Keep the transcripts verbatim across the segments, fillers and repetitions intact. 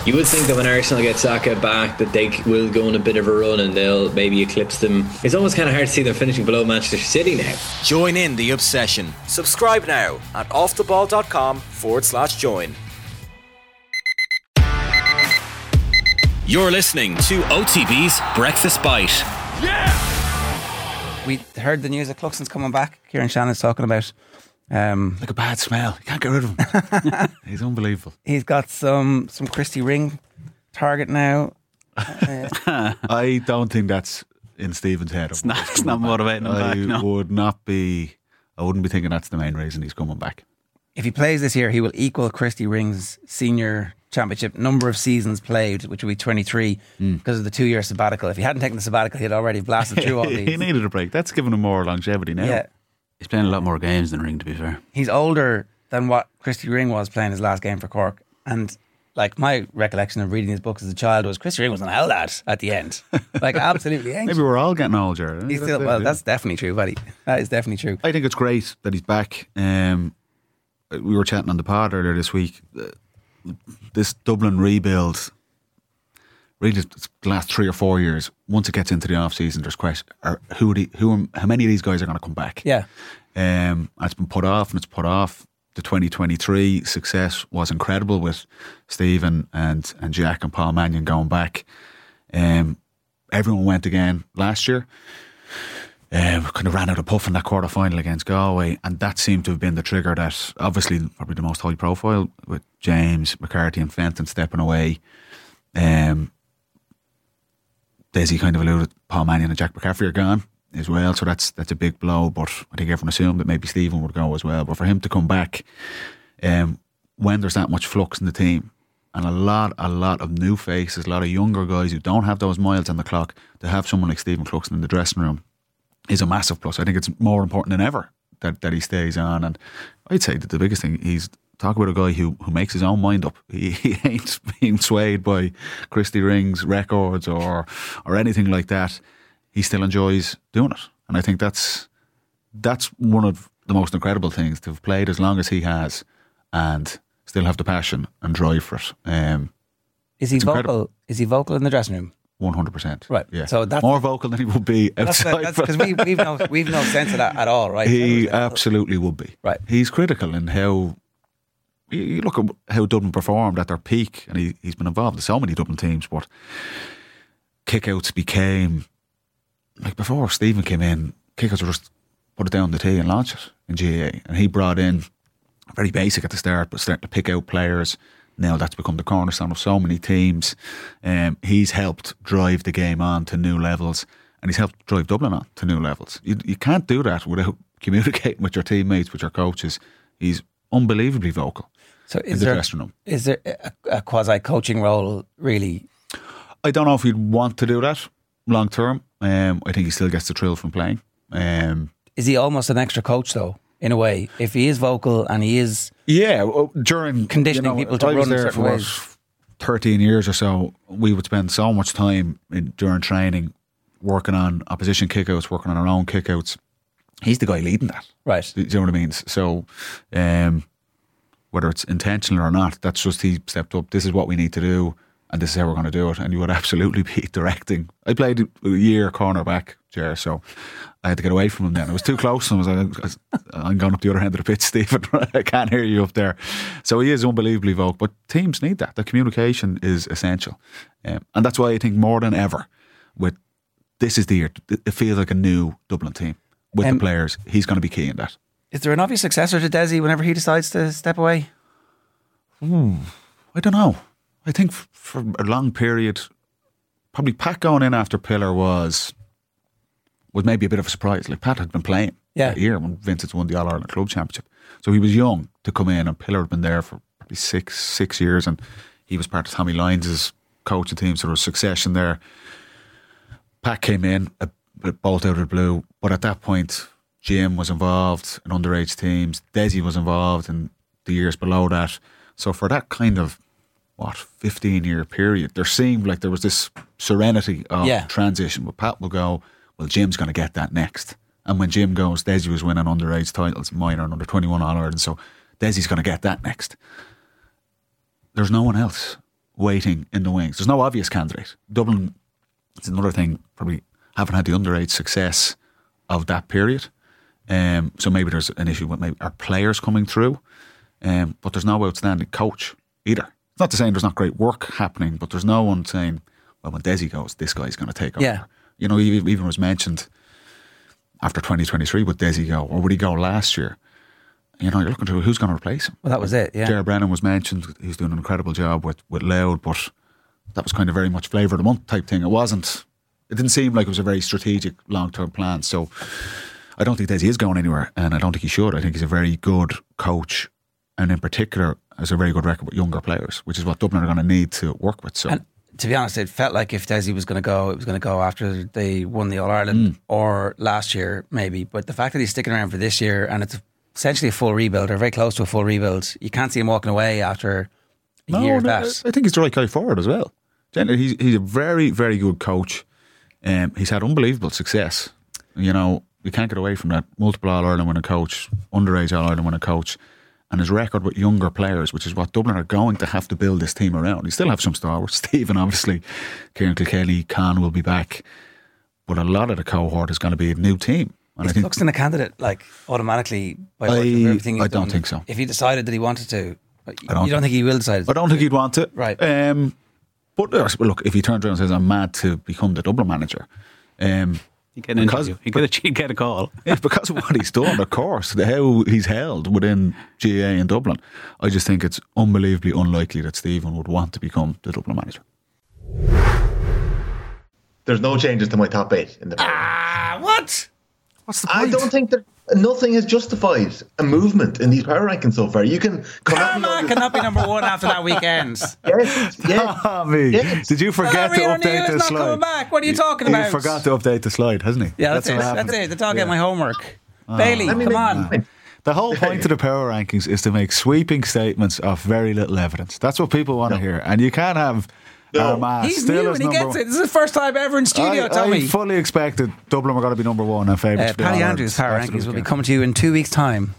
You would think that when Arsenal get Saka back that they will go on a bit of a run and they'll maybe eclipse them. It's almost kind of hard to see them finishing below Manchester City now. Join in the obsession. Subscribe now at offtheball.com forward slash join. You're listening to O T B's Breakfast Bite. We heard the news that Cluxton's coming back. Kieran Shannon's talking about um, like a bad smell. You can't get rid of him. He's unbelievable. He's got some some Christy Ring target now. Uh, I don't think that's in Stephen's head. It's not, it's not motivating him I back, no. would not be. I wouldn't be thinking that's the main reason he's coming back. If he plays this year, he will equal Christy Ring's senior championship number of seasons played, which will be twenty-three, mm. because of the two-year sabbatical. If he hadn't taken the sabbatical, he'd already blasted through all these. He needed a break. That's given him more longevity now. Yeah. He's playing a lot more games than Ring, to be fair. He's older than what Christy Ring was playing his last game for Cork. And like my recollection of reading his books as a child was Christy Ring was an hell lad at the end. Like absolutely ancient. Maybe we're all getting older. He's that's still, it, well, yeah. that's definitely true, buddy. That is definitely true. I think it's great that he's back. Um, we were chatting on the pod earlier this week. Uh, this Dublin rebuild, really the last three or four years, once it gets into the off season, there's question: are, who, are the, who, are, how many of these guys are going to come back? Yeah, um, and it's been put off, and it's put off. The twenty twenty-three success was incredible with Stephen and and Jack and Paul Mannion going back. Um, everyone went again last year. Um, kind of ran out of puff in that quarter final against Galway, and that seemed to have been the trigger that obviously probably the most high profile with James McCarthy and Fenton stepping away. Um, Desi kind of alluded Paul Mannion and Jack McCaffrey are gone as well, so that's that's a big blow. But I think everyone assumed that maybe Stephen would go as well. But for him to come back, um, when there's that much flux in the team and a lot, a lot of new faces, a lot of younger guys who don't have those miles on the clock, to have someone like Stephen Cluxton in the dressing room is a massive plus. I think it's more important than ever that, that he stays on. And I'd say that the biggest thing, he's talk about a guy who, who makes his own mind up. He, he ain't being swayed by Christy Ring's records or or anything like that. He still enjoys doing it, and I think that's that's one of the most incredible things, to have played as long as he has and still have the passion and drive for it. Um, is he vocal? Incredible. Is he vocal in the dressing room? One hundred percent. Right. Yeah. So that's more vocal than he would be outside. That's because we, we've no we've no sense of that at all, right? He absolutely would be. Right. He's critical in how. You look at how Dublin performed at their peak, and he, he's been involved in so many Dublin teams, but kickouts became, like before Stephen came in, kickouts were just put it down the tee and launch it in G A A. And he brought in, very basic at the start, but starting to pick out players. Now that's become the cornerstone of so many teams. Um, he's helped drive the game on to new levels, and he's helped drive Dublin on to new levels. You, you can't do that without communicating with your teammates, with your coaches. He's unbelievably vocal. So is the there, dressing room. Is there a, a quasi-coaching role, really? I don't know if he'd want to do that long term. Um, I think he still gets the thrill from playing. Um, is he almost an extra coach, though, in a way? If he is vocal and he is yeah, well, during conditioning you know, people to I was run there certain for ways. thirteen years or so, we would spend so much time in, during training working on opposition kickouts, working on our own kickouts. He's the guy leading that. Right. Do you know what I mean? So, um, whether it's intentional or not, that's just he stepped up. This is what we need to do, and this is how we're going to do it. And you would absolutely be directing. I played a year cornerback, Ger, so I had to get away from him then. I was too close, and I was like, I'm going up the other end of the pitch, Stephen. I can't hear you up there. So he is unbelievably vocal, but teams need that. The communication is essential. Um, and that's why I think more than ever, with this is the year, it feels like a new Dublin team with um, the players. He's going to be key in that. Is there an obvious successor to Desi whenever he decides to step away? Hmm, I don't know. I think f- for a long period, probably Pat going in after Pillar was was maybe a bit of a surprise. Like Pat had been playing yeah. that year when Vincent won the All Ireland Club Championship, so he was young to come in, and Pillar had been there for probably six six years, and he was part of Tommy Lyons' coaching team, so there was succession there. Pat came in a, a bolt out of the blue, but at that point, Jim was involved in underage teams. Desi was involved in the years below that. So for that kind of, what, fifteen-year period, there seemed like there was this serenity of yeah. transition. But Pat will go, well, Jim's going to get that next. And when Jim goes, Desi was winning underage titles, minor and under twenty-one All-Ireland. So Desi's going to get that next. There's no one else waiting in the wings. There's no obvious candidate. Dublin, it's another thing, probably haven't had the underage success of that period. Um, so maybe there's an issue with maybe our players coming through. Um, but there's no outstanding coach either. It's not to say there's not great work happening, but there's no one saying, well, when Desi goes, this guy's going to take over. Yeah. You know, even even was mentioned after twenty twenty-three, would Desi go, or would he go last year? You know, you're looking to who's going to replace him. Well, that was it, yeah. Ger Brennan was mentioned. He's doing an incredible job with, with Loud, but that was kind of very much flavour of the month type thing. It wasn't, it didn't seem like it was a very strategic long-term plan. So I don't think Desi is going anywhere, and I don't think he should. I think he's a very good coach, and in particular has a very good record with younger players, which is what Dublin are going to need to work with. So, and to be honest, it felt like if Desi was going to go, it was going to go after they won the All-Ireland mm. or last year maybe. But the fact that he's sticking around for this year, and it's essentially a full rebuild, or very close to a full rebuild, you can't see him walking away after a no, year of no, that. I think he's the right guy forward as well. Generally, he's, he's a very, very good coach. Um, he's had unbelievable success. You know, you can't get away from that. Multiple All-Ireland winning coach, underage All-Ireland winning coach, and his record with younger players, which is what Dublin are going to have to build this team around. He still have some stalwarts. Stephen, obviously, Kieran Kilkenny, Khan will be back, but a lot of the cohort is going to be a new team. And Is I think Buxton a candidate, like, automatically by I, virtue of everything he's I don't done? think so. If he decided that he wanted to, I don't, you don't think he will decide? I don't think he'd want it. Right. Um, but uh, look, if he turns around and says, I'm mad to become the Dublin manager, um, you get an interview. You get a, you get a call. Yeah, because of what he's done, of course, the, how he's held within G A A in Dublin, I just think it's unbelievably unlikely that Stephen would want to become the Dublin manager. There's no changes to my top eight in the Ah, what? What's the point? I don't think that nothing has justified a movement in these power rankings so far. You can come Armagh cannot be number one after that weekend. Yes, yes, Ah, me. yes. Did you forget Oh, to Rio update Neal the is not slide? coming back. What are you talking He about? forgot to update the slide, hasn't he? Yeah, that's, what it. happened. That's it. The dog ate my homework. Bailey, Let me come make on. a point. The whole point of the power rankings is to make sweeping statements of very little evidence. That's what people want to No. hear. And you can't have No. Armagh He's still new as and he number gets it. This is the first time ever in studio, I, Tommy. I fully expected Dublin were going to be number one and favourites Uh, to be Paddy All-Ireland Andrews' power after the rankings will be weekend. coming to you in two weeks' time.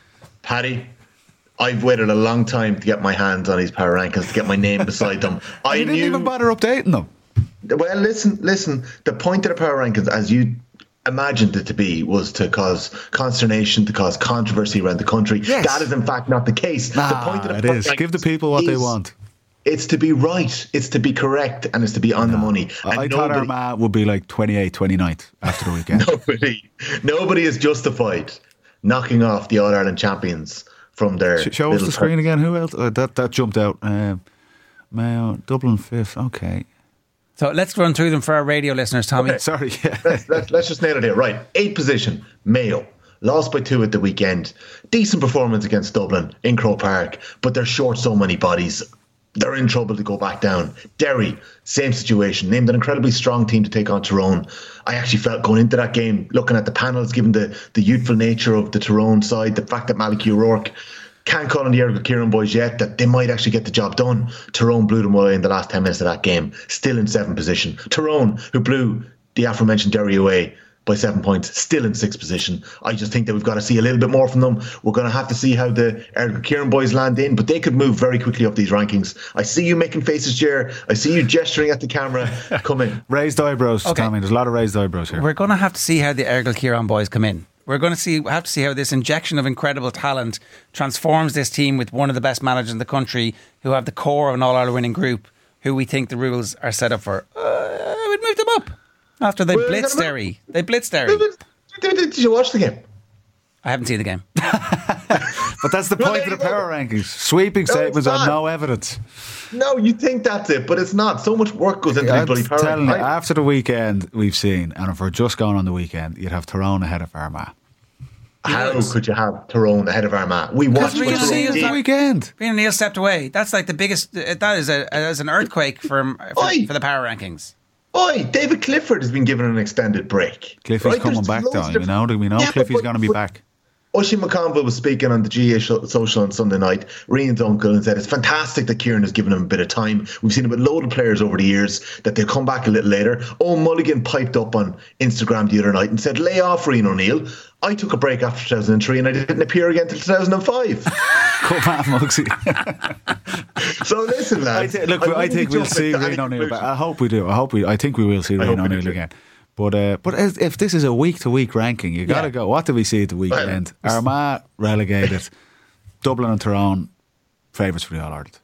Paddy, I've waited a long time to get my hands on these power rankings, to get my name beside them. I You didn't knew. even bother updating them. Well, listen, listen. The point of the power rankings, as you imagined it to be, was to cause consternation, to cause controversy around the country. Yes. That is, in fact, not the case. the Nah, point of the it power is. rankings Give the people what they is- want. It's to be right. It's to be correct, and it's to be on the money. And I thought nobody, Armagh would be like twenty-eight, twenty-ninth after the weekend. nobody, nobody is justified knocking off the All Ireland champions from their. Sh- Show us little the screen per- again. Who else? Uh, that that jumped out. Um, Mayo, Dublin fifth. Okay. So let's run through them for our radio listeners, Tommy. Okay. Sorry. Yeah. let's, let's, let's just nail it here. Right. Eighth position, Mayo. Lost by two at the weekend. Decent performance against Dublin in Croke Park, but they're short so many bodies. They're in trouble to go back down. Derry, same situation. Named an incredibly strong team to take on Tyrone. I actually felt going into that game, looking at the panels, given the, the youthful nature of the Tyrone side, the fact that Malachy O'Rourke can't call on the Ergo Kieran boys yet, that they might actually get the job done. Tyrone blew them away in the last ten minutes of that game, still in seventh position. Tyrone, who blew the aforementioned Derry away by seven points, still in sixth position. I just think that we've got to see a little bit more from them. We're going to have to see how the Ergo Kieran boys land in, but they could move very quickly up these rankings. I see you making faces, Jer. I see you gesturing at the camera. Come in. Raised eyebrows, Okay. Tommy. There's a lot of raised eyebrows here. We're going to have to see how the Ergal Kieran boys come in. We're going to see have to see how this injection of incredible talent transforms this team with one of the best managers in the country, who have the core of an All-Ireland winning group, who we think the rules are set up for. Uh, I would move them up after they Well, blitzed they're- Derry. They blitzed Derry. Did, did you watch the game? I haven't seen the game. But that's the Well, point there of the you go. power rankings. Sweeping No, statements it's on not. no evidence. No, you think that's it, but it's not. So much work goes into I'm these bloody power telling you, rankings. after the weekend we've seen, and if we're just going on the weekend, you'd have Tyrone ahead of Armagh. How could you have Tyrone ahead of Armagh? We watched we what just Tyrone see the did. weekend. Fiona Neal stepped away. That's like the biggest. uh, That is a as an earthquake for for, Oi. for the power rankings. Oi, David Clifford has been given an extended break. Cliffy's Right? coming There's back loads though, of you know. We know Yeah, but- Cliffy's but- going to be but- back. Oisin McConville was speaking on the G A sh- social on Sunday night, Rian's uncle, and said it's fantastic that Kieran has given him a bit of time. We've seen it with a load of players over the years that they'll come back a little later. Owen Mulligan piped up on Instagram the other night and said, lay off Rian O'Neill. I took a break after two thousand three and I didn't appear again until two thousand five. Come on, Mugsy. So listen, lads. I th- look, I, I think we'll see Rian O'Neill back. I hope we do. I hope we. I think we will see Rian O'Neill again. But uh, but as, if this is a week to week ranking, you got to yeah. go. What do we see at the weekend? Well, Armagh relegated, Dublin and Tyrone favourites for the All Ireland.